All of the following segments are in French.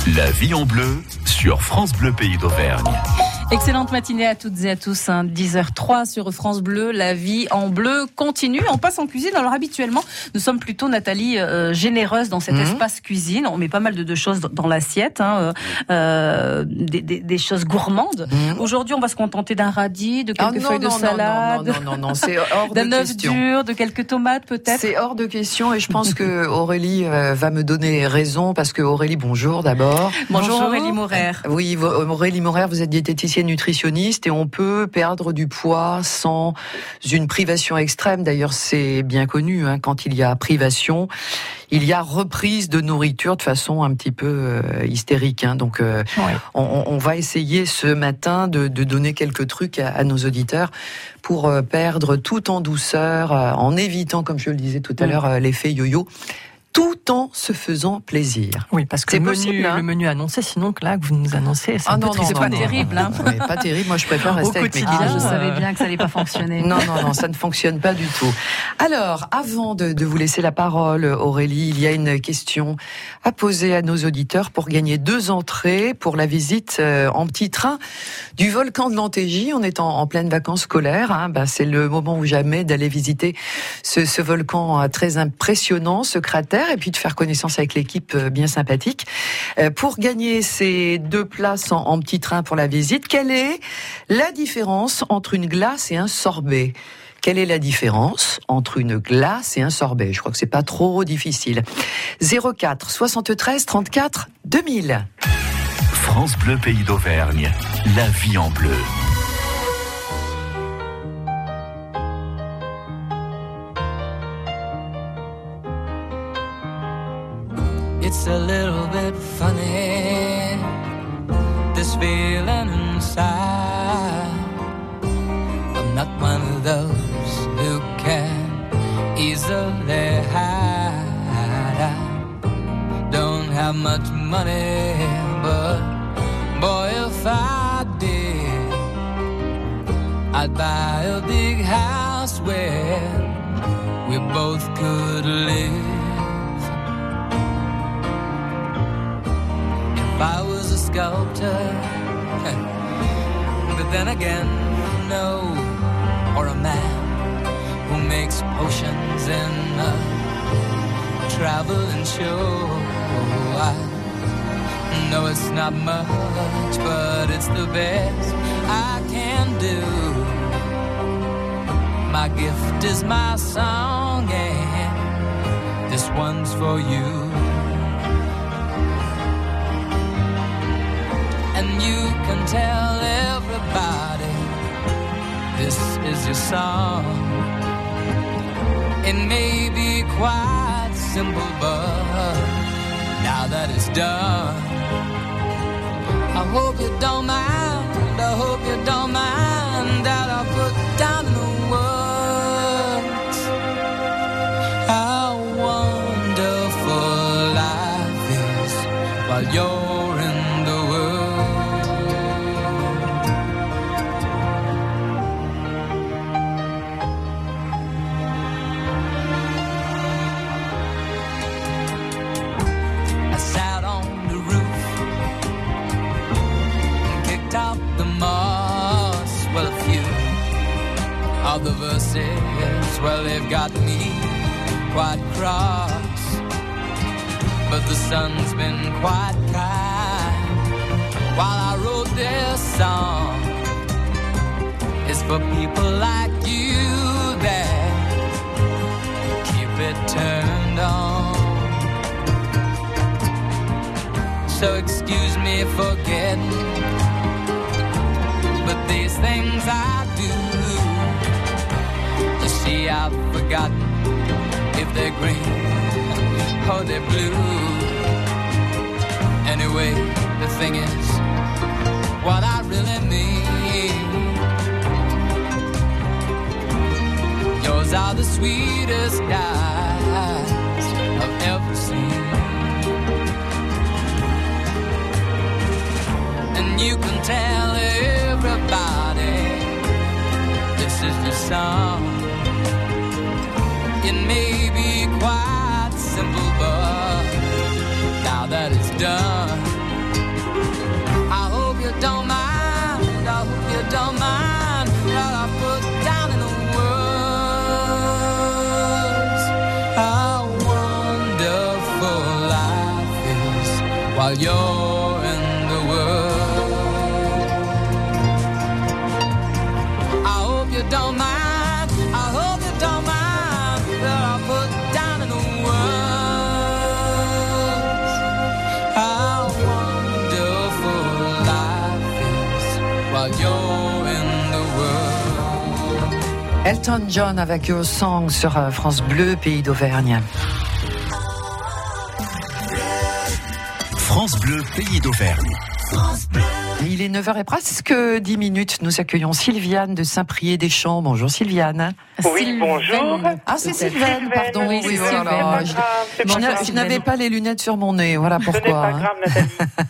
La vie en bleu sur France Bleu Pays d'Auvergne. Excellente matinée à toutes et à tous, 10h03 sur France Bleu, la vie en bleu continue. On passe en cuisine, alors habituellement, nous sommes plutôt, Nathalie, généreuse dans cet espace cuisine. On met pas mal de choses dans l'assiette, des choses gourmandes. Aujourd'hui, on va se contenter d'un radis, de quelques feuilles de salade. Non, c'est hors de question. D'un œuf dur, de quelques tomates peut-être. C'est hors de question et je pense que Aurélie va me donner raison parce que Aurélie, bonjour d'abord. Bonjour Aurélie Maurer. Oui, Aurélie Maurer, vous êtes diététicienne nutritionniste et on peut perdre du poids sans une privation extrême. D'ailleurs, c'est bien connu, quand il y a privation, il y a reprise de nourriture de façon un petit peu hystérique. Donc, on va essayer ce matin de donner quelques trucs à nos auditeurs pour perdre tout en douceur, en évitant, comme je le disais tout à l'heure, l'effet yo-yo, tout en se faisant plaisir. Oui, parce que le menu annoncé, sinon que là, que vous nous annoncez, c'est pas terrible. Ouais, pas terrible, moi je préfère rester avec mes clients. Je savais bien que ça allait pas fonctionner. Non, ça ne fonctionne pas du tout. Alors, avant de vous laisser la parole, Aurélie, il y a une question à poser à nos auditeurs pour gagner 2 entrées pour la visite en petit train du volcan de l'Antégie. On est en pleine vacances scolaires. C'est le moment ou jamais d'aller visiter ce volcan très impressionnant, ce cratère, et puis de faire connaissance avec l'équipe bien sympathique. Pour gagner ces 2 places en petit train pour la visite, quelle est la différence entre une glace et un sorbet ? Quelle est la différence entre une glace et un sorbet ? Je crois que c'est pas trop difficile. 04 73 34 2000. France Bleu Pays d'Auvergne, la vie en bleu. It's a little bit funny, this feeling inside. I'm not one of those who can easily hide. I don't have much money, but boy, if I did, I'd buy a big house where we both could live. I was a sculptor, but then again, no, or a man who makes potions in a traveling show. I know it's not much, but it's the best I can do. My gift is my song, and this one's for you. And you can tell everybody this is your song. It may be quite simple, but now that it's done, I hope you don't mind, I hope you don't mind that I put down in the words how wonderful life is while you're in the world. The verses, well, they've got me quite cross, but the sun's been quite kind while I wrote this song. It's for people like you that keep it turned on. So excuse me for getting, but these things I do, see, I've forgotten if they're green or they're blue. Anyway, the thing is, what I really mean, yours are the sweetest eyes I've ever seen. And you can tell everybody this is your song. It may be quite simple, but now that it's done, while you're in the world. I hope you don't mind, I hope you don't mind that I put down in the words how wonderful life is while you're in the world. Elton John avec Your Song sur France Bleu, Pays d'Auvergne. France Bleu, Pays d'Auvergne. Il est 9h et presque 10 minutes. Nous accueillons Sylviane de Saint-Priest-des-Champs. Bonjour Sylviane. Oui, bonjour. Ah, c'est Sylvaine, pardon. Oui, c'est voilà. Sylvaine. Je n'avais pas les lunettes sur mon nez, voilà pourquoi. Ce n'est pas grave, Nathalie.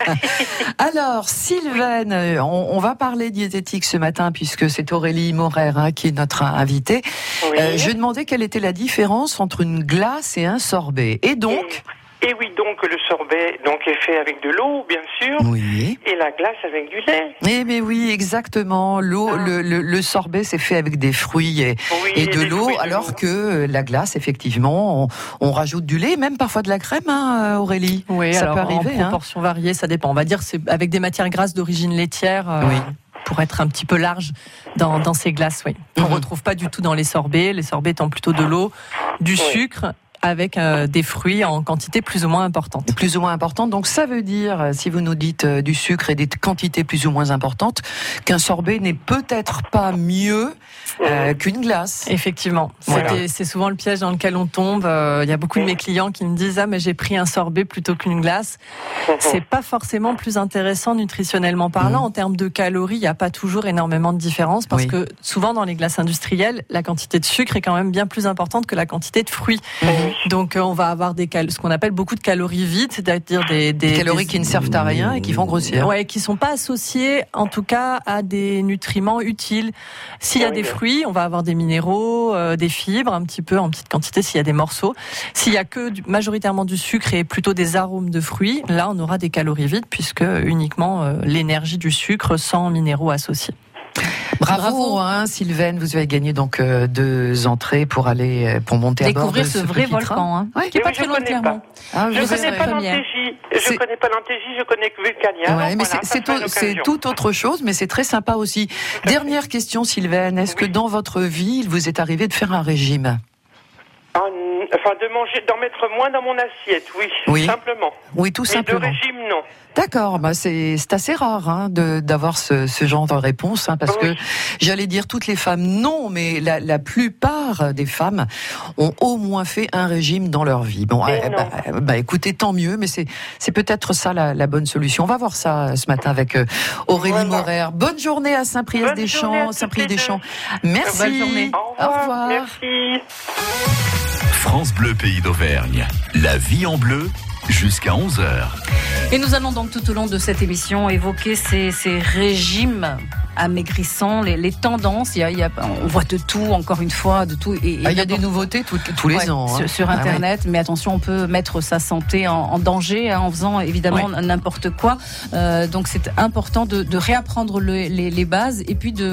Alors, Sylvaine, on va parler diététique ce matin puisque c'est Aurélie Morer qui est notre invitée. Oui. Je demandais quelle était la différence entre une glace et un sorbet. Et donc... Et oui, donc le sorbet est fait avec de l'eau, bien sûr, Oui. et la glace avec du lait. Eh bien oui, exactement. L'eau, le sorbet, c'est fait avec des fruits et de des l'eau, fruits, alors que la glace, effectivement, on rajoute du lait, même parfois de la crème, hein, Aurélie. Oui, ça alors, peut arriver. en proportion variée, ça dépend. On va dire c'est avec des matières grasses d'origine laitière. Oui. Pour être un petit peu large dans ces glaces, oui. On ne retrouve pas du tout dans les sorbets étant plutôt de l'eau, du sucre, avec des fruits en quantité plus ou moins importante. Plus ou moins importante. Donc ça veut dire, si vous nous dites du sucre et des quantités plus ou moins importantes, qu'un sorbet n'est peut-être pas mieux qu'une glace. Effectivement. Voilà. C'est souvent le piège dans lequel on tombe. Il y a beaucoup de mes clients qui me disent « Ah, mais j'ai pris un sorbet plutôt qu'une glace ». C'est pas forcément plus intéressant nutritionnellement parlant. En termes de calories, il n'y a pas toujours énormément de différence parce que souvent dans les glaces industrielles, la quantité de sucre est quand même bien plus importante que la quantité de fruits. Donc on va avoir ce qu'on appelle beaucoup de calories vides, c'est-à-dire des calories qui ne servent à rien et qui font grossir. Ouais, qui sont pas associées en tout cas à des nutriments utiles. S'il y a des fruits, on va avoir des minéraux, des fibres un petit peu en petite quantité s'il y a des morceaux. S'il y a que majoritairement du sucre et plutôt des arômes de fruits, là on aura des calories vides puisque uniquement l'énergie du sucre sans minéraux associés. Bravo. Hein, Sylvaine, vous avez gagné donc 2 entrées pour monter à bord de découvrir ce vrai volcan, hein, qui est pas très loin de Clermont. Ah, Je ne connais pas l'Antégie. Je connais que Vulcania. Ouais, mais c'est tout autre chose, mais c'est très sympa aussi. Dernière question, Sylvaine. Est-ce que dans votre vie, il vous est arrivé de faire un régime ? Enfin, d'en mettre moins dans mon assiette, oui. Simplement. Oui, tout simplement. Mais de régime, non. D'accord, c'est assez rare d'avoir ce genre de réponse, parce que j'allais dire toutes les femmes non, mais la plupart des femmes ont au moins fait un régime dans leur vie. Bon, écoutez, tant mieux, mais c'est peut-être ça la bonne solution. On va voir ça ce matin avec Aurélie Morer. Bonne journée à Saint-Priest-des-Champs. Merci. Bonne journée. Au revoir. Merci. France Bleu, Pays d'Auvergne. La vie en bleu jusqu'à 11h. Et nous allons donc tout au long de cette émission évoquer ces régimes amaigrissants, les tendances. On voit de tout, encore une fois, de tout. Et il y a des nouveautés tous les ans. Sur Internet, mais attention, on peut mettre sa santé en danger en faisant évidemment n'importe quoi. Donc c'est important de réapprendre les bases et puis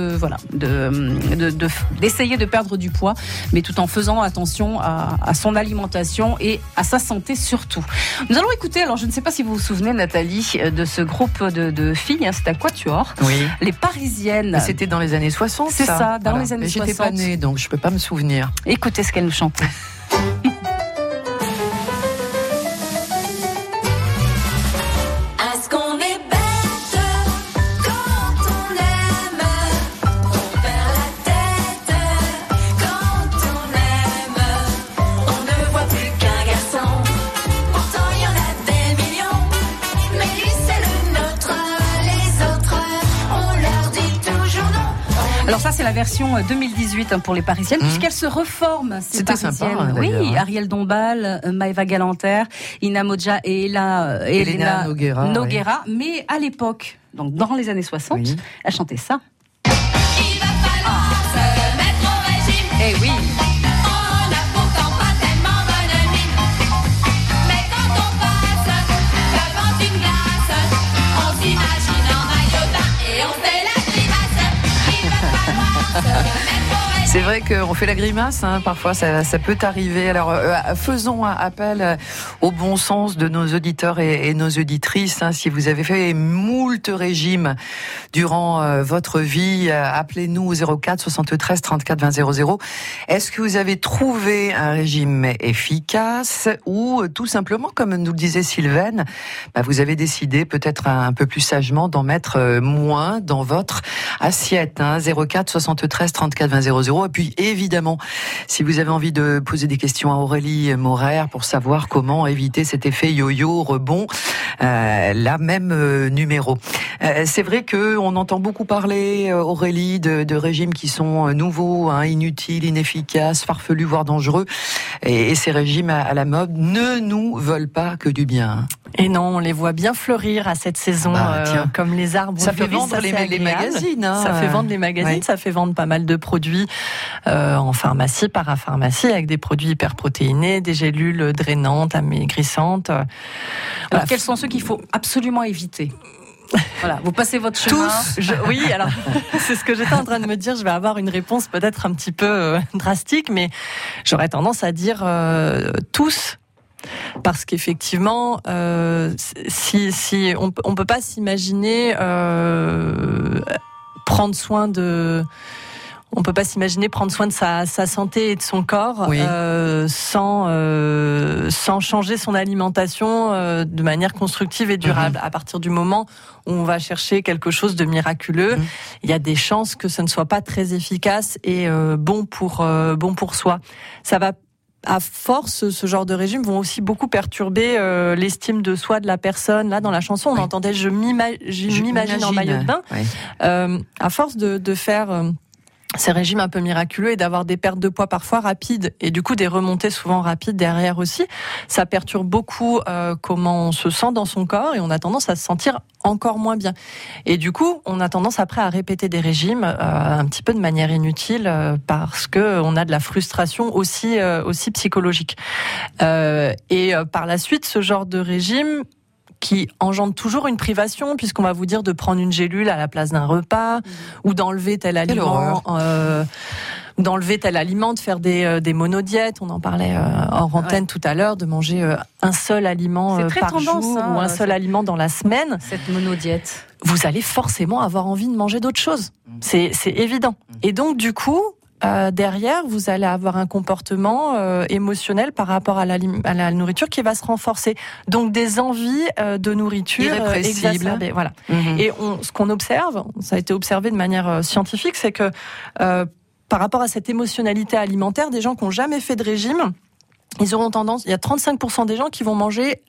d'essayer de perdre du poids, mais tout en faisant attention à son alimentation et à sa santé surtout. Nous allons écouter, alors je ne sais pas si vous vous souvenez, Nathalie, de ce groupe de filles, c'était à Quatuor, les Parisiennes. Mais c'était dans les années 60, c'est ça, dans les années 60. J'étais pas née, donc je peux pas me souvenir. Écoutez ce qu'elles nous chantaient. Alors ça, c'est la version 2018 pour les Parisiennes, puisqu'elles se reforment. C'était Parisiennes. Sympa, oui, Ariel Dombal, Maëva Galanter, Ina Modja et Elena Noguera. Mais à l'époque, donc dans les années 60, elle chantait ça. Il va falloir se mettre au régime. Eh oui. On n'a pourtant pas tellement bonne mine. Mais quand on passe devant une glace, on s'imagine en maillot de bain et on fait la grimace. Il va falloir se mettre au régime. C'est vrai qu'on fait la grimace, hein, parfois ça peut arriver. Alors faisons un appel au bon sens de nos auditeurs et nos auditrices. Hein. Si vous avez fait moult régimes durant votre vie, appelez-nous au 04 73 34 20 00. Est-ce que vous avez trouvé un régime efficace ou tout simplement, comme nous le disait Sylvaine, vous avez décidé peut-être un peu plus sagement d'en mettre moins dans votre assiette, hein, 04 73 34 20 00. Et puis évidemment, si vous avez envie de poser des questions à Aurélie Morer pour savoir comment éviter cet effet yo-yo rebond, la même numéro. C'est vrai que on entend beaucoup parler, Aurélie, de régimes qui sont nouveaux, hein, inutiles, inefficaces, farfelus, voire dangereux. Et ces régimes à la mode ne nous veulent pas que du bien. Et non, on les voit bien fleurir à cette saison, comme les arbres. Ça fait vendre les magazines. Hein, ça fait vendre les magazines, ouais. Ça fait vendre pas mal de produits en pharmacie, parapharmacie, avec des produits hyperprotéinés, des gélules drainantes, amaigrissantes. Alors, quels sont ceux qu'il faut absolument éviter ? Voilà, vous passez votre chemin. Oui, alors c'est ce que j'étais en train de me dire. Je vais avoir une réponse peut-être un petit peu drastique, mais j'aurais tendance à dire tous. Parce qu'effectivement, si on peut pas s'imaginer prendre soin de sa santé et de son corps, oui. sans changer son alimentation de manière constructive et durable. À partir du moment où on va chercher quelque chose de miraculeux, il y a des chances que ce ne soit pas très efficace et bon pour soi. Ça va. À force, ce genre de régime vont aussi beaucoup perturber l'estime de soi de la personne. Là, dans la chanson, on entendait « je m'imagine en maillot de bain oui. ». À force de faire ces régimes un peu miraculeux et d'avoir des pertes de poids parfois rapides et du coup des remontées souvent rapides derrière aussi, ça perturbe beaucoup comment on se sent dans son corps et on a tendance à se sentir encore moins bien. Et du coup, on a tendance après à répéter des régimes un petit peu de manière inutile parce que on a de la frustration aussi psychologique. Et par la suite, ce genre de régime qui engendre toujours une privation, puisqu'on va vous dire de prendre une gélule à la place d'un repas, ou d'enlever tel aliment, de faire des monodiètes. On en parlait en antenne tout à l'heure, de manger un seul aliment par jour, ou un seul aliment dans la semaine. Cette monodiète. Vous allez forcément avoir envie de manger d'autres choses. C'est évident. Et donc, du coup, derrière, vous allez avoir un comportement émotionnel par rapport à la nourriture qui va se renforcer. Donc des envies de nourriture exacerbées. Voilà. Et ce qu'on observe, ça a été observé de manière scientifique, c'est que par rapport à cette émotionnalité alimentaire, des gens qui n'ont jamais fait de régime, ils auront tendance. Il y a 35% des gens qui vont manger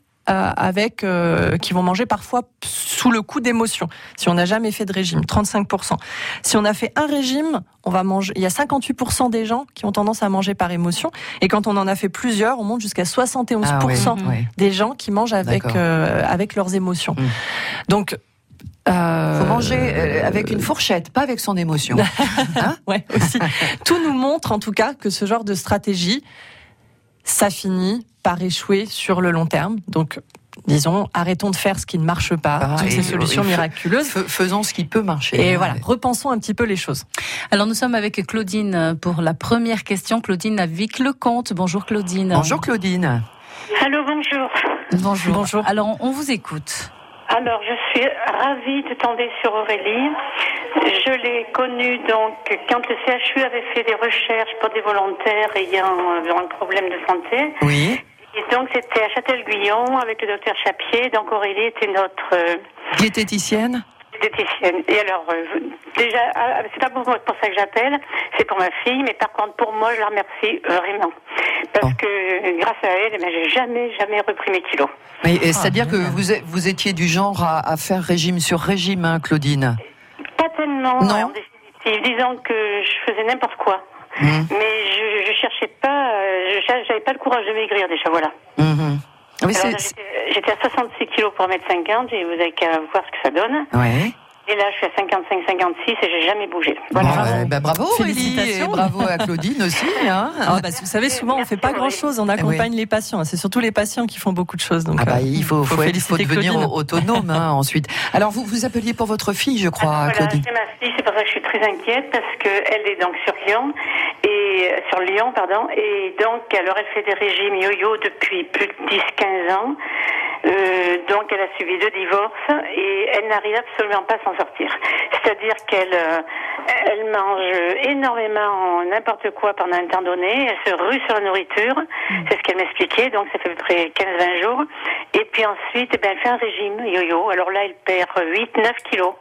qui vont manger parfois sous le coup d'émotions. Si on n'a jamais fait de régime, 35%. Si on a fait un régime, on va manger. Il y a 58% des gens qui ont tendance à manger par émotion. Et quand on en a fait plusieurs, on monte jusqu'à 71% des gens qui mangent avec leurs émotions. Donc, faut manger avec une fourchette, pas avec son émotion. Hein ouais, aussi. Tout nous montre en tout cas que ce genre de stratégie, ça finit par échouer sur le long terme. Donc, disons, arrêtons de faire ce qui ne marche pas, toutes ces solutions miraculeuses. Faisons ce qui peut marcher. Et voilà, repensons un petit peu les choses. Alors, nous sommes avec Claudine pour la première question. Claudine à Vic-le-Comte. Bonjour Claudine. Bonjour Claudine. Allô, bonjour. Bonjour. Alors, on vous écoute. Alors, je suis ravie de tomber sur Aurélie. Je l'ai connue donc quand le CHU avait fait des recherches pour des volontaires ayant un problème de santé. Oui. Et donc, c'était à Châtel-Guyon avec le docteur Chapier. Donc, Aurélie était notre diététicienne. Et alors, déjà, c'est pas pour ça que j'appelle, c'est pour ma fille, mais par contre, pour moi, je la remercie vraiment. Parce que grâce à elle, j'ai jamais repris mes kilos. C'est-à-dire que vous étiez du genre à faire régime sur régime, hein, Claudine? Pas tellement, non. En définitive. Disons que je faisais n'importe quoi. Mais je cherchais pas, j'avais pas le courage de maigrir déjà, voilà. Oui, alors, j'étais à 66 kilos pour 1m50 et vous avez qu'à voir ce que ça donne. Ouais. Et là, je suis à 55-56 et j'ai jamais bougé. Voilà. Bravo Aurélie et bravo à Claudine aussi. Hein. Vous savez, souvent on fait pas grand-chose, on accompagne les patients. C'est surtout les patients qui font beaucoup de choses. Donc, il faut devenir autonome ensuite. Alors vous appeliez pour votre fille, je crois, voilà, Claudine. C'est ma fille, c'est pour ça que je suis très inquiète parce qu'elle est donc sur Lyon Et sur Lyon, pardon. Et donc, alors, elle fait des régimes yo-yo depuis plus de 10-15 ans. Donc, elle a suivi 2 divorces et elle n'arrive absolument pas à s'en sortir. C'est-à-dire qu'elle elle mange énormément n'importe quoi pendant un temps donné. Elle se rue sur la nourriture. C'est ce qu'elle m'expliquait. Donc, ça fait à peu près 15-20 jours. Et puis ensuite, elle fait un régime yo-yo. Alors là, elle perd 8-9 kilos.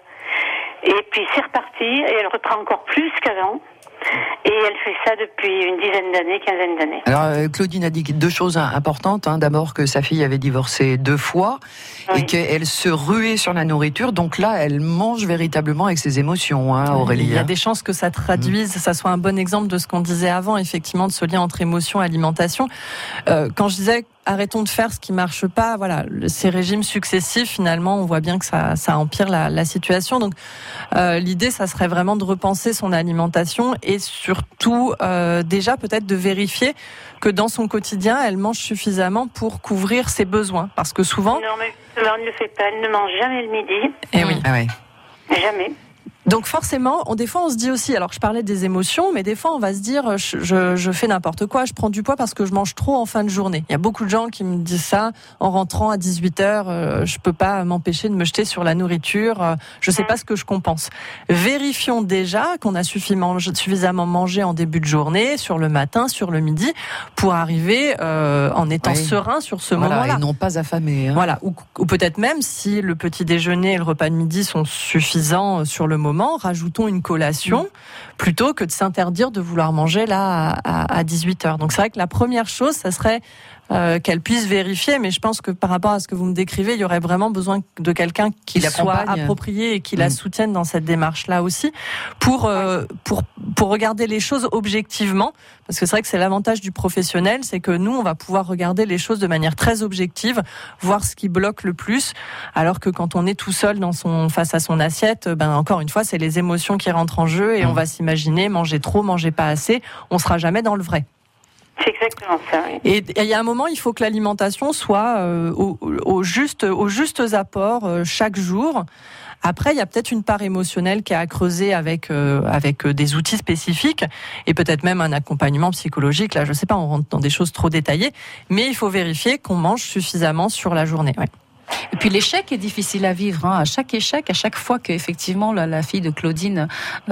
Et puis, c'est reparti. Et elle reprend encore plus qu'avant. Et elle fait ça depuis une dizaine d'années, 15 d'années. Alors, Claudine a dit 2 choses importantes. D'abord, que sa fille avait divorcé 2 fois et qu'elle se ruait sur la nourriture. Donc là, elle mange véritablement avec ses émotions, Aurélie. Il y a des chances que ça traduise, ça soit un bon exemple de ce qu'on disait avant, effectivement, de ce lien entre émotion et alimentation. Quand je disais arrêtons de faire ce qui marche pas, voilà, ces régimes successifs, finalement, on voit bien que ça empire la situation. Donc, l'idée, ça serait vraiment de repenser son alimentation et surtout, déjà, peut-être de vérifier que dans son quotidien, elle mange suffisamment pour couvrir ses besoins. Parce que souvent... Non, mais on ne le fait pas. Elle ne mange jamais le midi. Eh oui. Ah ouais. Jamais. Donc forcément, des fois on se dit aussi, alors je parlais des émotions, mais des fois on va se dire, je fais n'importe quoi, je prends du poids parce que je mange trop en fin de journée. Il y a beaucoup de gens qui me disent ça, en rentrant à 18h, je peux pas m'empêcher de me jeter sur la nourriture, je sais pas ce que je compense. Vérifions déjà qu'on a suffisamment mangé en début de journée, sur le matin, sur le midi, pour arriver en étant serein sur ce moment-là. Et non pas affamé. Voilà, ou peut-être même si le petit déjeuner et le repas de midi sont suffisants sur le moment, rajoutons une collation plutôt que de s'interdire de vouloir manger là à 18h. Donc c'est vrai que la première chose, ça serait qu'elle puisse vérifier, mais je pense que par rapport à ce que vous me décrivez, il y aurait vraiment besoin de quelqu'un qui soit approprié et qui la soutienne dans cette démarche-là aussi, pour regarder les choses objectivement, parce que c'est vrai que c'est l'avantage du professionnel, c'est que nous, on va pouvoir regarder les choses de manière très objective, voir ce qui bloque le plus, alors que quand on est tout seul face à son assiette, encore une fois, c'est les émotions qui rentrent en jeu et on va s'imaginer manger trop, manger pas assez, on sera jamais dans le vrai. C'est exactement ça. Oui. Et il y a un moment, il faut que l'alimentation soit aux justes apports chaque jour. Après, il y a peut-être une part émotionnelle qui est à creuser avec des outils spécifiques et peut-être même un accompagnement psychologique. Là, je sais pas, on rentre dans des choses trop détaillées, mais il faut vérifier qu'on mange suffisamment sur la journée. Ouais. Et puis l'échec est difficile à vivre. À chaque échec, à chaque fois qu'effectivement la fille de Claudine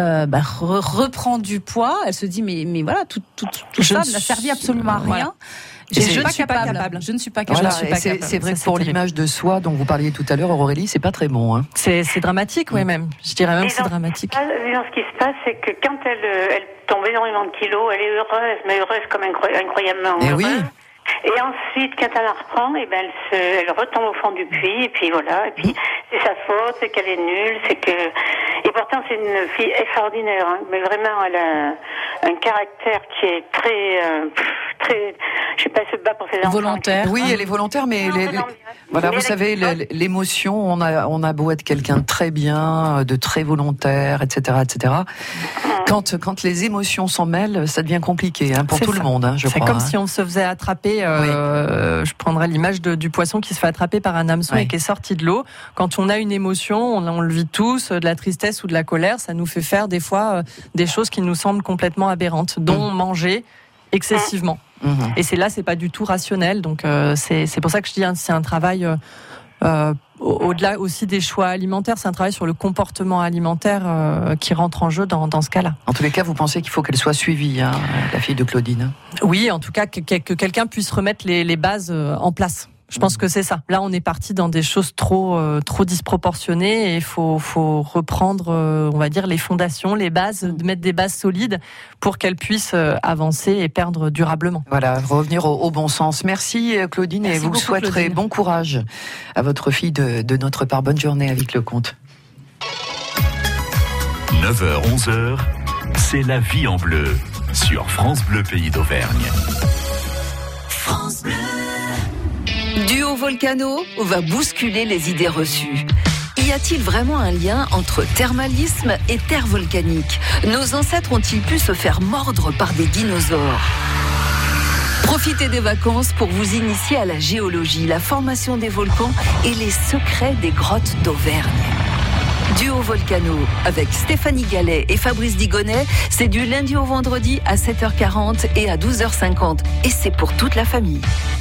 reprend du poids, elle se dit mais voilà, tout ça n'a servi absolument à rien. Voilà. Je ne suis pas capable. Je ne suis pas capable. Voilà, c'est vrai que pour l'image de soi dont vous parliez tout à l'heure, Aurélie, c'est pas très bon. C'est dramatique, oui, même. Je dirais même que c'est dramatique. Ce qui se passe, c'est que quand elle tombe énormément de kilos, elle est heureuse, mais heureuse comme incroyablement heureuse. Oui. Et ensuite, quand elle la reprend, elle retombe au fond du puits, et puis voilà, et puis c'est sa faute, c'est qu'elle est nulle, et pourtant c'est une fille extraordinaire, mais vraiment elle a un caractère qui est très, je sais pas, se bat pour ses enfants. Volontaire. Oui, elle est volontaire, mais voilà, vous savez, l'émotion, on a beau être quelqu'un de très bien, de très volontaire, etc., etc. Quand les émotions s'en mêlent, ça devient compliqué pour tout le monde, je crois. C'est comme si on se faisait attraper, je prendrais l'image du poisson qui se fait attraper par un hameçon et qui est sorti de l'eau. Quand on a une émotion, on le vit tous, de la tristesse ou de la colère, ça nous fait faire des fois des choses qui nous semblent complètement aberrantes, dont manger excessivement. Et c'est pas du tout rationnel, donc c'est pour ça que je dis c'est un travail... au-delà aussi des choix alimentaires, c'est un travail sur le comportement alimentaire qui rentre en jeu dans ce cas-là. En tous les cas, vous pensez qu'il faut qu'elle soit suivie, la fille de Claudine? Oui, en tout cas, que quelqu'un puisse remettre les bases en place. Je pense que c'est ça. Là, on est parti dans des choses trop disproportionnées et il faut reprendre, on va dire, les fondations, les bases, de mettre des bases solides pour qu'elles puissent avancer et perdre durablement. Voilà, revenir au bon sens. Merci Claudine. Merci et vous souhaiterez Claudine. Bon courage à votre fille de notre part. Bonne journée avec Lecomte. 9h, 11h, c'est la vie en bleu sur France Bleu Pays d'Auvergne. France Bleu. Duo Volcano va bousculer les idées reçues. Y a-t-il vraiment un lien entre thermalisme et terre volcanique? Nos ancêtres ont-ils pu se faire mordre par des dinosaures? Profitez des vacances pour vous initier à la géologie, la formation des volcans et les secrets des grottes d'Auvergne. Duo Volcano avec Stéphanie Gallet et Fabrice Digonnet, c'est du lundi au vendredi à 7h40 et à 12h50. Et c'est pour toute la famille.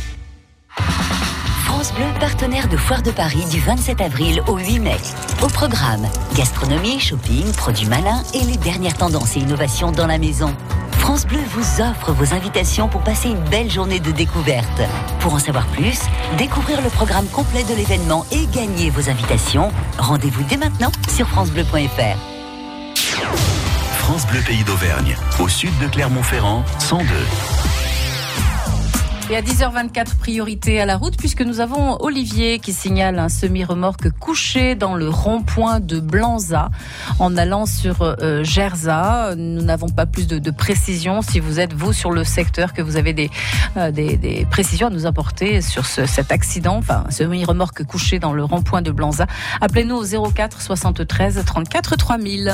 France Bleu, partenaire de Foire de Paris du 27 avril au 8 mai. Au programme, gastronomie, shopping, produits malins et les dernières tendances et innovations dans la maison. France Bleu vous offre vos invitations pour passer une belle journée de découverte. Pour en savoir plus, découvrir le programme complet de l'événement et gagner vos invitations, rendez-vous dès maintenant sur francebleu.fr. France Bleu Pays d'Auvergne, au sud de Clermont-Ferrand, 102. Et à 10h24, priorité à la route, puisque nous avons Olivier qui signale un semi-remorque couché dans le rond-point de Blanza en allant sur Gerza. Nous n'avons pas plus de précisions. Si vous êtes, vous, sur le secteur, que vous avez des précisions à nous apporter sur cet accident, enfin, un semi-remorque couché dans le rond-point de Blanza, appelez-nous au 04 73 34 3000.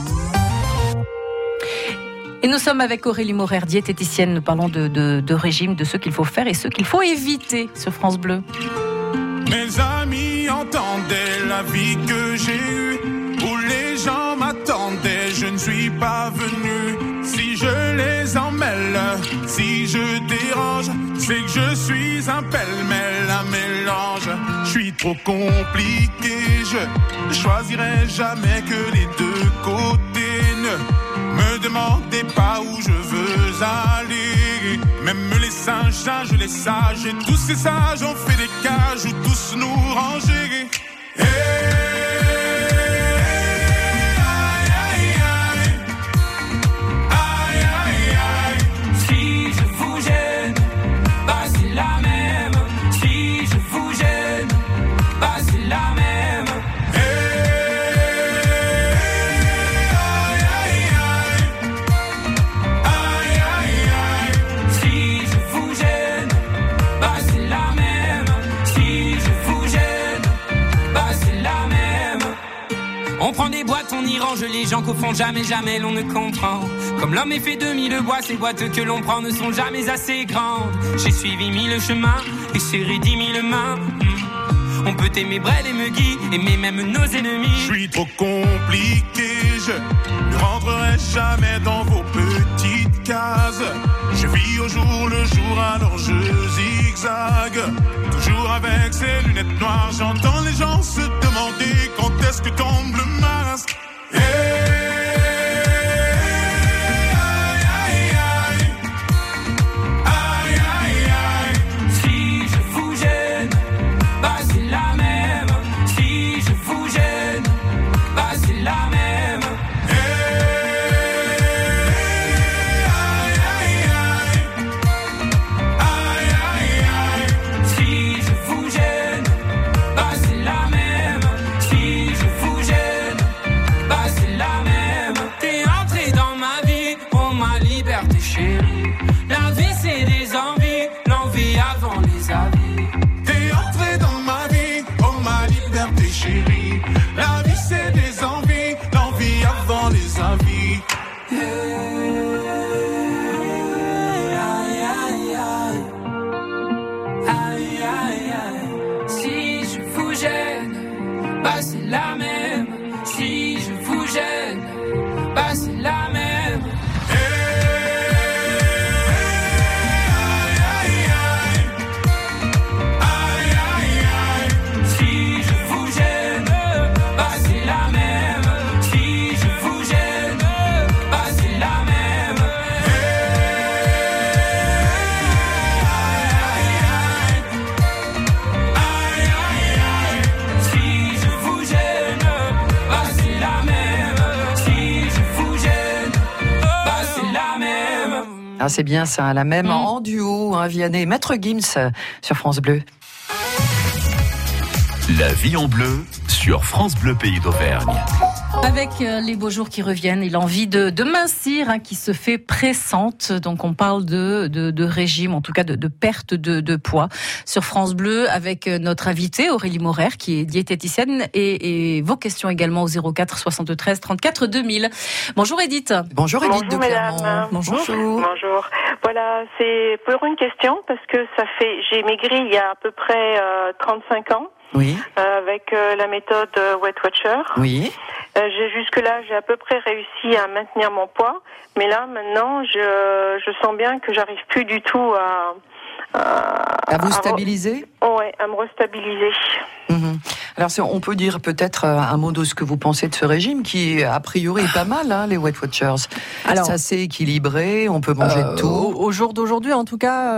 Et nous sommes avec Aurélie Morer, diététicienne. Nous parlons de régime, de ce qu'il faut faire et ce qu'il faut éviter sur France Bleu. Mes amis entendaient la vie que j'ai eue, où les gens m'attendaient, je ne suis pas venu. Si je les emmêle, si je dérange, c'est que je suis un pêle-mêle, un mélange. Je suis trop compliqué, je choisirai jamais que les deux côtés. Me demandez pas où je veux aller. Même les singes, les sages, et tous ces sages ont fait des cages où tous nous ranger. Hey, aïe, aïe, aïe. Aïe, aïe, aïe. Si je vous gêne, bah c'est la même. Si je vous gêne, bah c'est la même. On prend des boîtes, on y range les gens qu'au fond jamais l'on ne comprend. Comme l'homme est fait de mille bois, ces boîtes que l'on prend ne sont jamais assez grandes. J'ai suivi 1000 chemins et serré 10 000 mains. On peut aimer Brel et Megui, aimer même nos ennemis. Je suis trop compliqué, je ne rentrerai jamais dans vos petites cases. Je vis au jour le jour, alors je zigzague. Toujours avec ces lunettes noires, j'entends les gens se demander quand est-ce que tombe le masque. Hey, aïe, aïe, aïe. Aïe, aïe, aïe. Si je vous gêne, bah c'est la même. Si je vous gêne, bah c'est la même. La vie c'est des envies, l'envie avant les avis. Aïe, aïe, aïe. Aïe, aïe, aïe. Si je vous gêne, bah c'est la même. Si je vous gêne, bah c'est la même. Ah, c'est bien ça, la même en duo, hein, Vianney, Maître Gims sur France Bleu. La vie en bleu sur France Bleu Pays d'Auvergne. Avec les beaux jours qui reviennent et l'envie de mincir qui se fait pressante. Donc on parle de régime, en tout cas de perte de poids sur France Bleu avec notre invitée Aurélie Morer qui est diététicienne et vos questions également au 04 73 34 2000. Bonjour Edith. Bonjour Edith. Bonjour mesdames. Bonjour. Bonjour. Voilà, c'est pour une question parce que j'ai maigri il y a à peu près 35 ans. Oui. Avec la méthode Weight Watcher. Oui. Jusque-là, j'ai à peu près réussi à maintenir mon poids, mais là, maintenant, je sens bien que j'arrive plus du tout à vous stabiliser. Ouais, à me restabiliser. Mhm. Alors, on peut dire peut-être un mot de ce que vous pensez de ce régime qui, a priori, est pas mal, hein, les Weight Watchers. Alors, c'est assez équilibré, on peut manger de tout. Au jour d'aujourd'hui, en tout cas,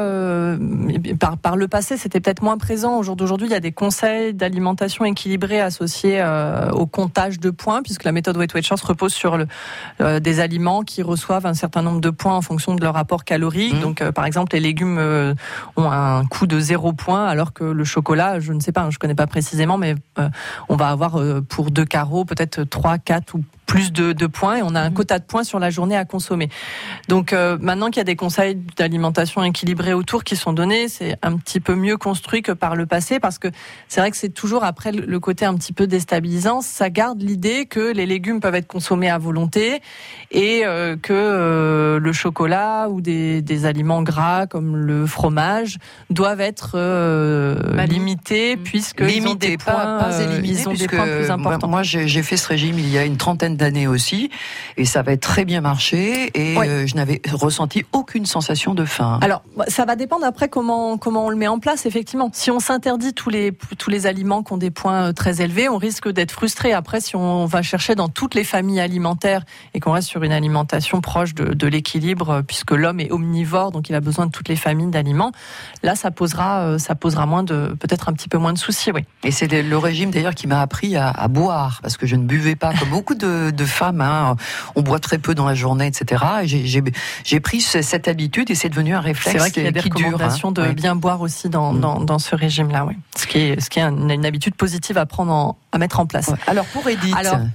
par le passé, c'était peut-être moins présent. Au jour d'aujourd'hui, il y a des conseils d'alimentation équilibrée associés au comptage de points, puisque la méthode Weight Watchers repose sur des aliments qui reçoivent un certain nombre de points en fonction de leur rapport calorique. Donc, par exemple, les légumes ont un coût de 0 point, alors que le chocolat, je ne sais pas, je connais pas précisément, mais on va avoir pour 2 carreaux peut-être 3, 4 ou plus de points, et on a un quota de points sur la journée à consommer. Donc maintenant qu'il y a des conseils d'alimentation équilibrée autour qui sont donnés, c'est un petit peu mieux construit que par le passé, parce que c'est vrai que c'est toujours après le côté un petit peu déstabilisant. Ça garde l'idée que les légumes peuvent être consommés à volonté et que le chocolat ou des aliments gras comme le fromage doivent être limités, puisque ils ont des points, pas éliminés, ils ont des points plus importants. Moi, j'ai fait ce régime il y a une trentaine d'années aussi, et ça avait très bien marché, et je n'avais ressenti aucune sensation de faim. Alors, ça va dépendre après comment on le met en place, effectivement. Si on s'interdit tous les aliments qui ont des points très élevés, on risque d'être frustré. Après, si on va chercher dans toutes les familles alimentaires et qu'on reste sur une alimentation proche de l'équilibre, puisque l'homme est omnivore, donc il a besoin de toutes les familles d'aliments, là, ça posera peut-être un petit peu moins de soucis, oui. Et c'est le régime d'ailleurs qui m'a appris à boire, parce que je ne buvais pas comme beaucoup de femmes, hein. On boit très peu dans la journée, etc. Et j'ai pris cette habitude, et c'est devenu un réflexe. C'est vrai qu'il y a des recommandations de ouais. bien boire aussi dans ce régime-là, oui. Ce qui est une habitude positive à mettre en place. Ouais. Alors pour Edith,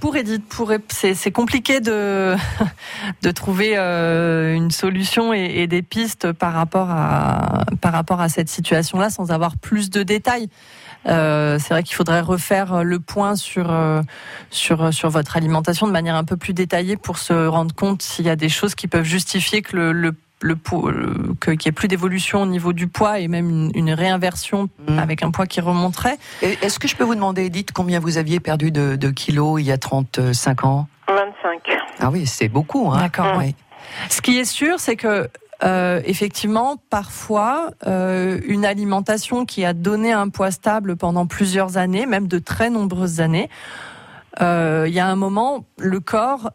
c'est compliqué de trouver une solution et des pistes par rapport à cette situation-là, sans avoir plus de détails. C'est vrai qu'il faudrait refaire le point sur votre alimentation de manière un peu plus détaillée pour se rendre compte s'il y a des choses qui peuvent justifier que qu'il y ait plus d'évolution au niveau du poids, et même une réinversion avec un poids qui remonterait. Est-ce que je peux vous demander, Edith, combien vous aviez perdu de kilos il y a 35 ans ? 25. Ah oui, c'est beaucoup, hein. D'accord. Oui. Ce qui est sûr, c'est que effectivement, parfois, une alimentation qui a donné un poids stable pendant plusieurs années, même de très nombreuses années, il y a un moment, le corps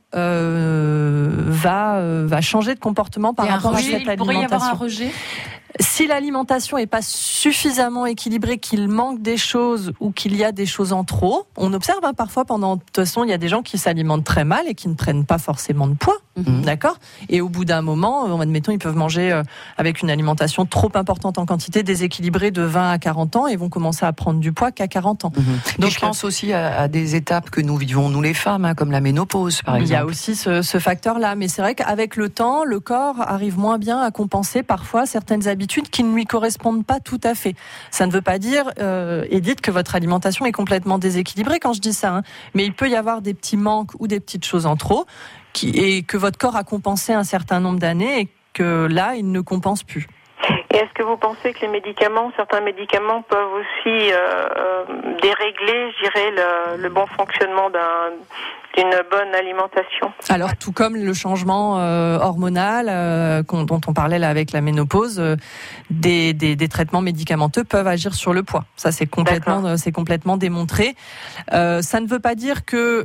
va changer de comportement par rapport à cette alimentation. Il pourrait y avoir un rejet ? Si l'alimentation est pas suffisamment équilibrée, qu'il manque des choses ou qu'il y a des choses en trop, on observe parfois de toute façon, il y a des gens qui s'alimentent très mal et qui ne prennent pas forcément de poids, d'accord ? Et au bout d'un moment, admettons, ils peuvent manger avec une alimentation trop importante en quantité, déséquilibrée de 20 à 40 ans, et vont commencer à prendre du poids qu'à 40 ans. Donc je pense aussi à des étapes que nous vivons, nous les femmes, hein, comme la ménopause, par exemple. Il y a aussi ce facteur-là, mais c'est vrai qu'avec le temps, le corps arrive moins bien à compenser parfois certaines habitudes qui ne lui correspondent pas tout à fait. Ça ne veut pas dire, Edith, que votre alimentation est complètement déséquilibrée quand je dis ça, hein. Mais il peut y avoir des petits manques ou des petites choses en trop, et que votre corps a compensé un certain nombre d'années, et que là, il ne compense plus. Et est-ce que vous pensez que certains médicaments peuvent aussi dérégler, je dirais, le bon fonctionnement d'une bonne alimentation ? Alors, tout comme le changement hormonal dont on parlait là avec la ménopause, des traitements médicamenteux peuvent agir sur le poids. Ça, c'est complètement démontré. Ça ne veut pas dire que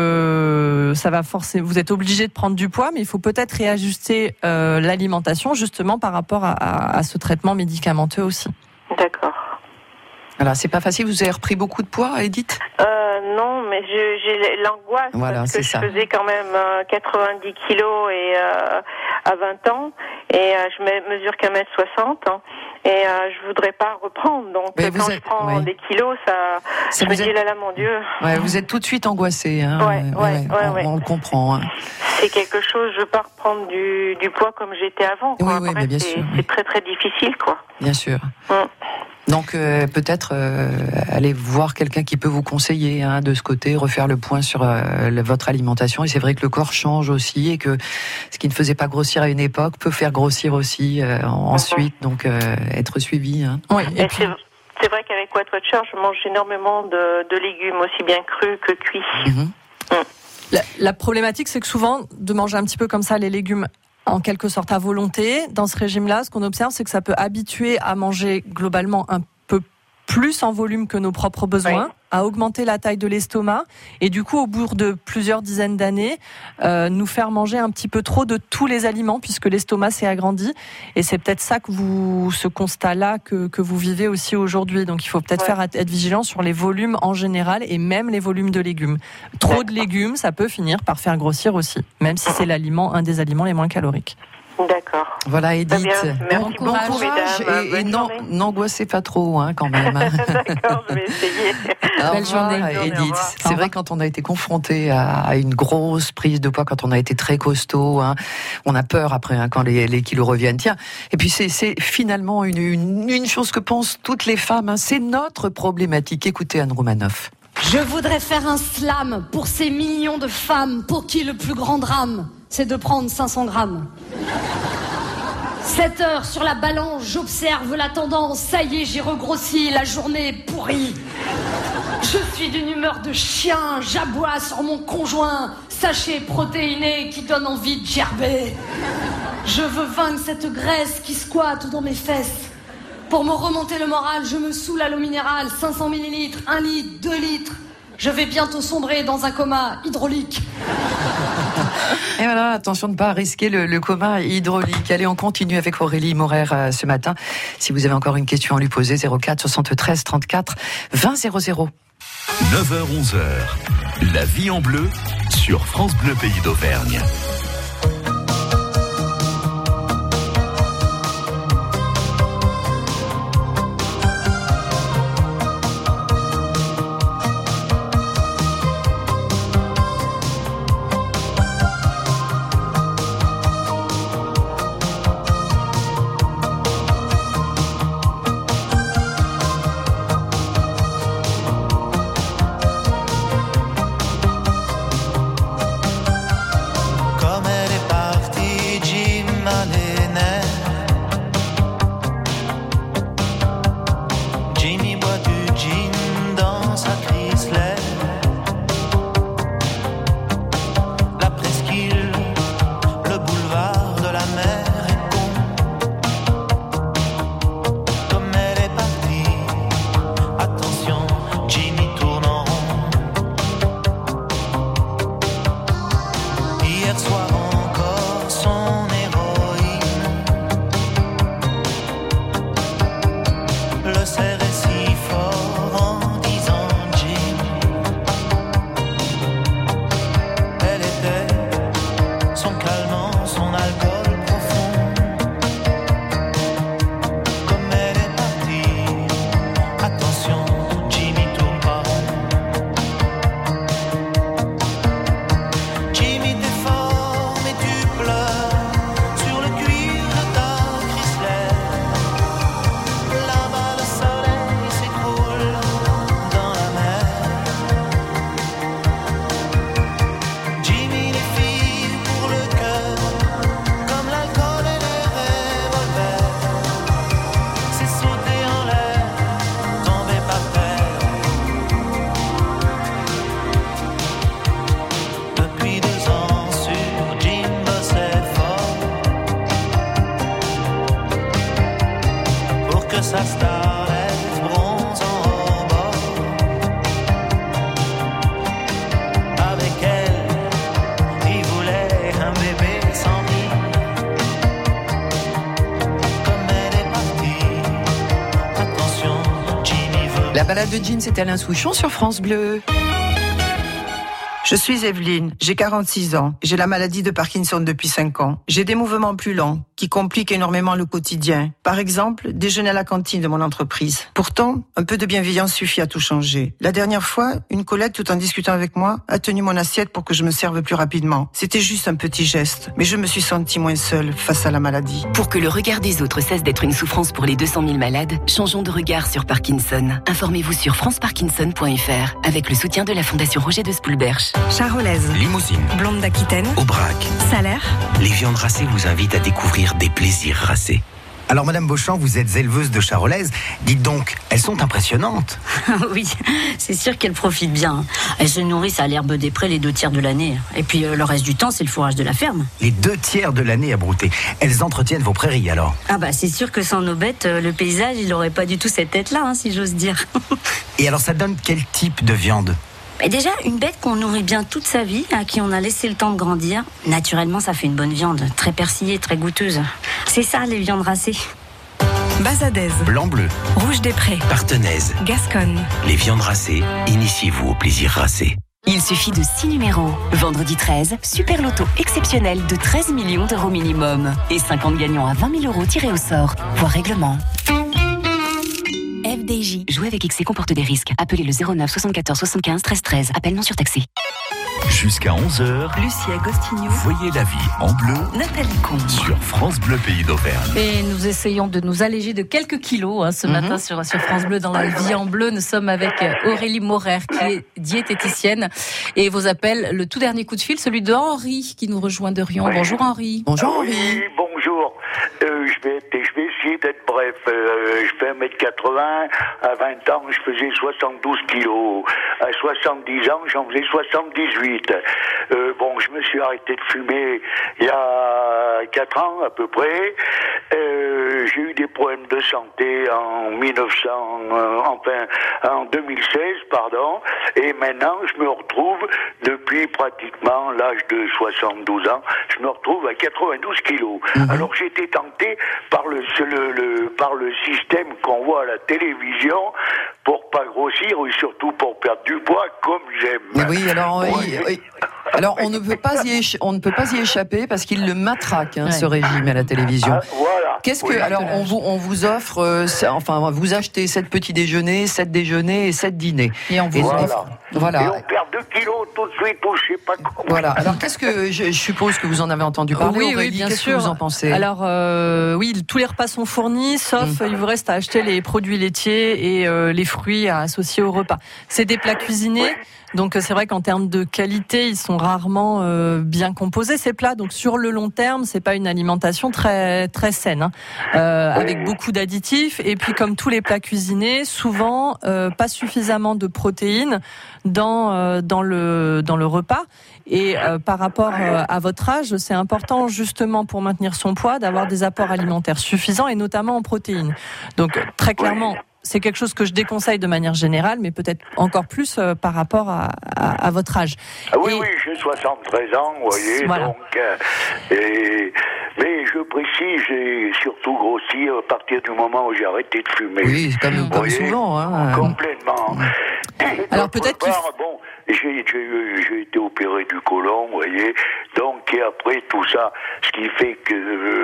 ça va vous êtes obligé de prendre du poids, mais il faut peut-être réajuster l'alimentation justement par rapport à ce traitement médicamenteux aussi. D'accord. Alors, c'est pas facile. Vous avez repris beaucoup de poids, Edith ? Non, mais j'ai l'angoisse, parce que je faisais quand même 90 kilos à 20 ans, et je mesure qu'à 1m60, hein, et je voudrais pas reprendre. Donc quand je prends des kilos, je me dis là, mon Dieu. Ouais, vous êtes tout de suite angoissée, hein. On le comprend, hein. C'est quelque chose, je veux pas reprendre du poids comme j'étais avant, quoi. Oui, mais bien sûr. C'est très très difficile, quoi. Bien sûr. Donc peut-être aller voir quelqu'un qui peut vous conseiller, hein, de ce côté, refaire le point sur votre alimentation. Et c'est vrai que le corps change aussi, et que ce qui ne faisait pas grossir à une époque peut faire grossir aussi ensuite. Donc être suivi. Hein. Oui. Et puis, c'est vrai qu'avec Weight Watchers, je mange énormément de légumes, aussi bien crus que cuits. La problématique, c'est que souvent, de manger un petit peu comme ça les légumes en quelque sorte à volonté, dans ce régime-là, ce qu'on observe, c'est que ça peut habituer à manger globalement un peu plus en volume que nos propres besoins, à augmenter la taille de l'estomac, et du coup, au bout de plusieurs dizaines d'années, nous faire manger un petit peu trop de tous les aliments, puisque l'estomac s'est agrandi. Et c'est peut-être ça ce constat-là que vous vivez aussi aujourd'hui. Donc, il faut peut-être être vigilant sur les volumes en général, et même les volumes de légumes. Trop de légumes, ça peut finir par faire grossir aussi, même si c'est un des aliments les moins caloriques. D'accord. Voilà, Edith. Merci bon courage et n'angoissez pas trop, quand même. D'accord, je vais essayer. Belle journée, Edith. C'est vrai, quand on a été confronté à une grosse prise de poids, quand on a été très costaud, on a peur après, quand les kilos reviennent. Tiens, et puis c'est finalement une chose que pensent toutes les femmes. C'est notre problématique. Écoutez Anne Romanoff. Je voudrais faire un slam pour ces millions de femmes pour qui le plus grand drame, c'est de prendre 500 grammes. 7 heures sur la balance, j'observe la tendance. Ça y est, j'ai regrossi, la journée est pourrie. Je suis d'une humeur de chien, j'aboie sur mon conjoint. Sachet protéiné qui donne envie de gerber. Je veux vaincre cette graisse qui squatte dans mes fesses. Pour me remonter le moral, je me saoule à l'eau minérale, 500 millilitres, 1 litre, 2 litres. Je vais bientôt sombrer dans un coma hydraulique. Et voilà, attention de ne pas risquer le coma hydraulique. Allez, on continue avec Aurélie Morer ce matin. Si vous avez encore une question à lui poser, 04 73 34 20 00. 9h-11h, la vie en bleu sur France Bleu Pays d'Auvergne. La balade de Jean, c'était Alain Souchon sur France Bleu. Je suis Evelyne, j'ai 46 ans, j'ai la maladie de Parkinson depuis 5 ans. J'ai des mouvements plus lents qui compliquent énormément le quotidien. Par exemple, déjeuner à la cantine de mon entreprise. Pourtant, un peu de bienveillance suffit à tout changer. La dernière fois, une collègue, tout en discutant avec moi, a tenu mon assiette pour que je me serve plus rapidement. C'était juste un petit geste, mais je me suis sentie moins seule face à la maladie. Pour que le regard des autres cesse d'être une souffrance pour les 200 000 malades, changeons de regard sur Parkinson. Informez-vous sur franceparkinson.fr avec le soutien de la Fondation Roger de Spoulberch. Charolaise, Limousine, blonde d'Aquitaine, Aubrac, Salaire. Les viandes racées vous invitent à découvrir des plaisirs racés. Alors Madame Beauchamp, vous êtes éleveuse de charolaises. Dites donc, elles sont impressionnantes. Oui, c'est sûr qu'elles profitent bien. Elles se nourrissent à l'herbe des prés les 2 tiers de l'année. Et puis le reste du temps, c'est le fourrage de la ferme. Les 2 tiers de l'année à brouter. Elles entretiennent vos prairies alors? Ah bah c'est sûr que sans nos bêtes, le paysage, il aurait pas du tout cette tête-là, si j'ose dire. Et alors ça donne quel type de viande? Déjà, une bête qu'on nourrit bien toute sa vie, à qui on a laissé le temps de grandir, naturellement, ça fait une bonne viande, très persillée, très goûteuse. C'est ça, les viandes racées. Bazadaise, Blanc-bleu, Rouge des Prés, Partenaise, Gasconne. les viandes racées, initiez-vous au plaisir racé. Il suffit de 6 numéros. Vendredi 13, super loto exceptionnel de 13 millions d'euros minimum. Et 50 gagnants à 20 000 euros tirés au sort. Voir règlement. FDJ. Jouer avec XC comporte des risques. Appelez le 09 74 75 13 13. Appel non surtaxé. Jusqu'à 11h, Lucie Agostinho. voyez la vie en bleu Nathalie Combe. sur France Bleu Pays d'Auvergne. Et nous essayons de nous alléger de quelques kilos ce matin sur France Bleu dans la vie en bleu. Nous sommes avec Aurélie Maurer qui est diététicienne. Et vos appels, le tout dernier coup de fil, celui de Henri qui nous rejoint de Rion. Bonjour Henri. Bonjour Henri. Oui, bonjour. Je vais essayer d'être bref. Je fais 1m80. À 20 ans, je faisais 72 kilos. À 70 ans, j'en faisais 78. Je me suis arrêté de fumer il y a 4 ans à peu près. J'ai eu des problèmes de santé en 2016, pardon. Et maintenant, je me retrouve, depuis pratiquement l'âge de 72 ans, je me retrouve à 92 kilos. Alors j'ai été tenté par le système qu'on voit à la télévision pour pas grossir et surtout pour perdre du poids comme j'aime. Oui, alors on ne peut pas y échapper parce qu'il le matraque ce régime à la télévision. Voilà. Qu'est-ce que on vous offre vous achetez 7 petits déjeuners, 7 déjeuners et 7 dîners. Et on vous offre. Voilà. Et on perd 2 kilos tout de suite, ou je sais pas comment. Voilà. Alors qu'est-ce que je suppose que vous en avez entendu parler, Aurélie, bien qu'est-ce sûr. que vous en pensez? Alors tous les repas sont fournis, sauf il vous reste à acheter les produits laitiers et les fruits à associer au repas. C'est des plats cuisinés. Donc c'est vrai qu'en termes de qualité, ils sont rarement bien composés ces plats. Donc sur le long terme, c'est pas une alimentation très très saine, avec beaucoup d'additifs. Et puis comme tous les plats cuisinés, souvent pas suffisamment de protéines dans le repas. Et par rapport à votre âge, c'est important justement pour maintenir son poids d'avoir des apports alimentaires suffisants et notamment en protéines. Donc très clairement. C'est quelque chose que je déconseille de manière générale, mais peut-être encore plus par rapport à votre âge. Oui, j'ai 73 ans, vous voyez, voilà. Donc, mais je précise, j'ai surtout grossi à partir du moment où j'ai arrêté de fumer. Oui, comme souvent. Complètement. Alors peut-être j'ai été opéré du côlon, vous voyez, donc et après tout ça, ce qui fait que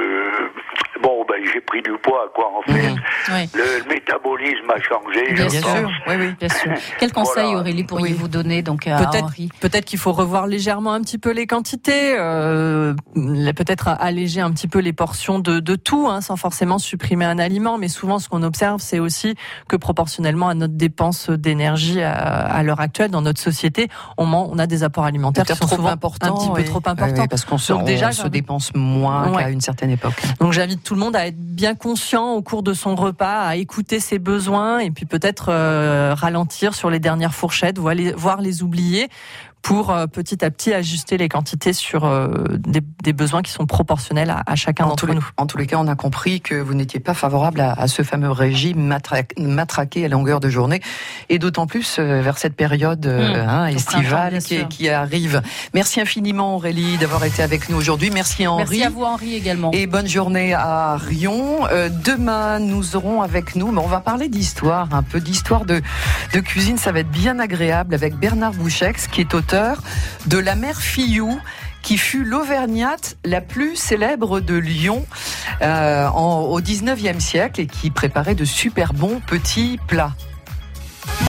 j'ai pris du poids, quoi, en fait. Le métabolisme a changé. Bien sûr. Quel conseil, Aurélie, pourriez-vous donner donc à Henri? Peut-être qu'il faut revoir légèrement un petit peu les quantités, peut-être alléger un petit peu les portions de tout, sans forcément supprimer un aliment. Mais souvent, ce qu'on observe, c'est aussi que proportionnellement à notre dépense d'énergie à l'heure actuelle dans notre société, on a des apports alimentaires qui sont souvent importants, un petit peu trop importants. Parce qu'on se dépense moins qu'à une certaine époque. Donc j'invite tout le monde à être bien conscient au cours de son repas, à écouter ses besoins et puis peut-être ralentir sur les dernières fourchettes, voire les oublier pour petit à petit ajuster les quantités sur des besoins qui sont proportionnels à chacun d'entre nous. En tous les cas, on a compris que vous n'étiez pas favorable à ce fameux régime matraqué à longueur de journée, et d'autant plus vers cette période estivale qui arrive. Merci infiniment Aurélie d'avoir été avec nous aujourd'hui. Merci Henri. Merci à vous Henri également. Et bonne journée à Rion. Demain, nous aurons avec nous, mais on va parler d'histoire, un peu d'histoire de cuisine. Ça va être bien agréable avec Bernard Bouchex, qui est auteur de La Mère Fillou, qui fut l'auvergnate la plus célèbre de Lyon au 19e siècle et qui préparait de super bons petits plats.